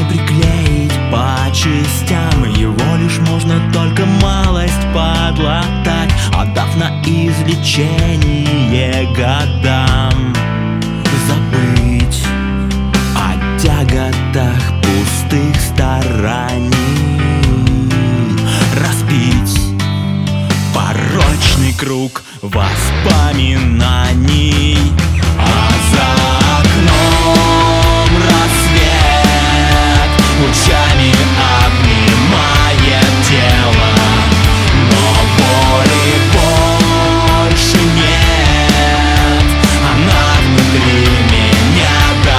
не приклеить по частям, его лишь можно только малость подлатать, отдав на излечение годам. Забыть о тяготах пустых стараний, разбить порочный круг воспоминаний. А за окном рассвет лучами обнимает тело, но боли больше нет, она внутри меня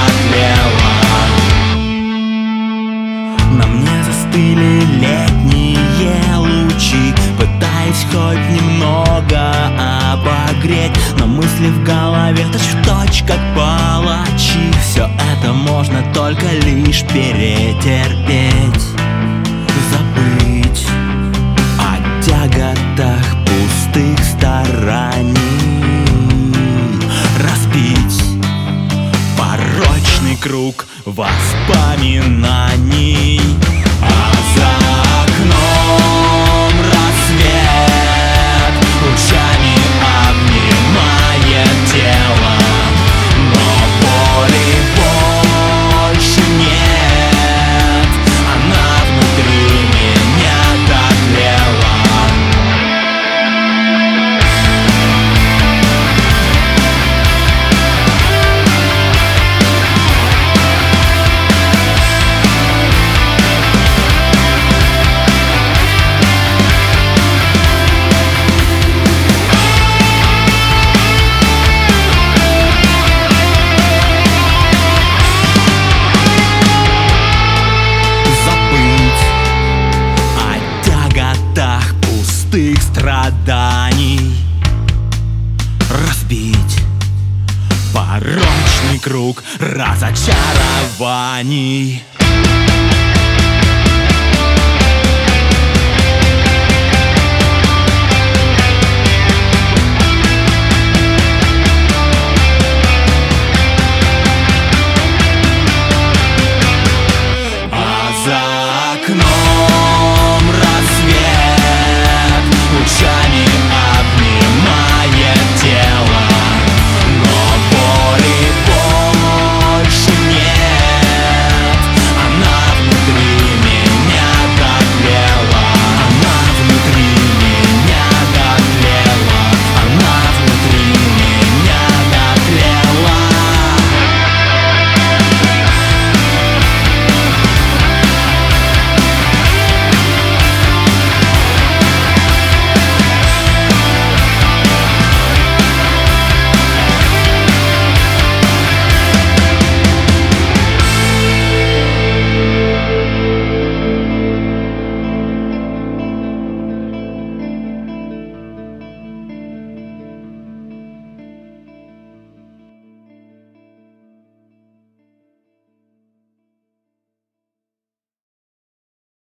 дотлела. На мне застыли летние лучи, пытаясь хоть немного обогреть, но мысли в голове точь-в-точь как палачи. Все это можно только лишь перетерпеть. Забыть о тяготах пустых стараний, разбить порочный круг воспоминаний. А за окном рассвет лучами обнимает тело, но боли больше нет, она внутри меня дотлела. Пустых страданий, разбить порочный круг разочарований.